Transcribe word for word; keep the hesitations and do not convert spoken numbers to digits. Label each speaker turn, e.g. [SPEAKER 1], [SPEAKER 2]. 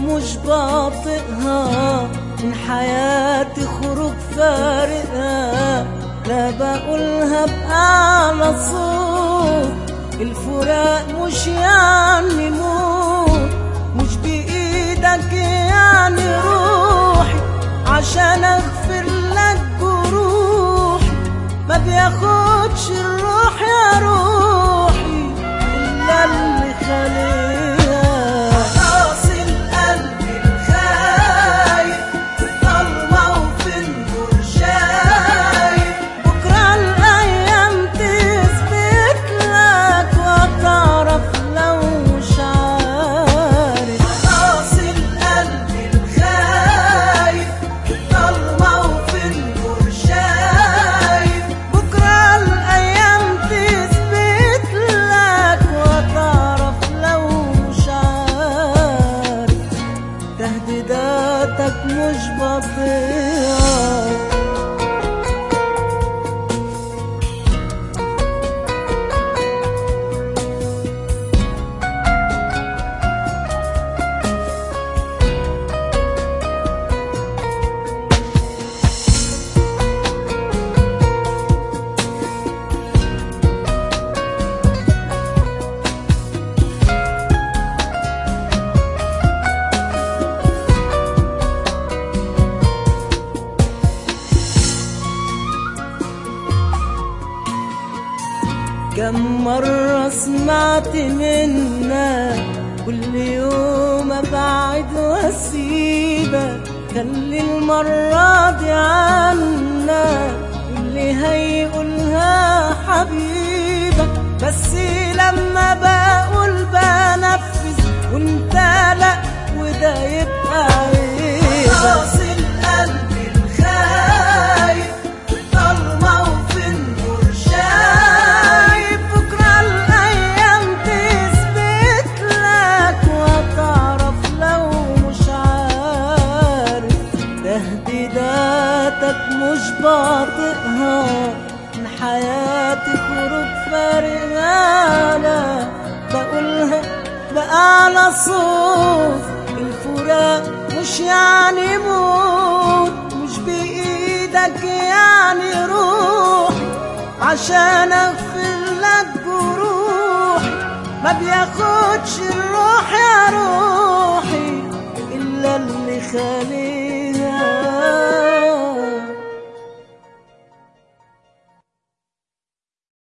[SPEAKER 1] مش بطيقها، من حياتي خروج فارقها، لا بقولها بأعلى صوت. الفراق مش يعني موت، مش بإيدك يعني روحي، عشان أغفر لك جروحي ما بياخدش الروح يا روحي إلا اللي خالقها. تهديداتك مش بطيئة، كم مرة سمعت منك كل يوم أبعد وأسيبك، خلي المرة دي عنك اللي هيقولها حبيبك، بس لما بقول بنفذ وانت لأ وده يبقى عيبك. تهديداتك مش بطيقها، من حياتي خروج فارقها، لا بقولها بأعلى صوت. الفراق مش يعني موت، مش بإيدك يعني روحي، عشان أغفر لك جروحي ما بياخدش الروح يا روحي إلا اللي خالقها.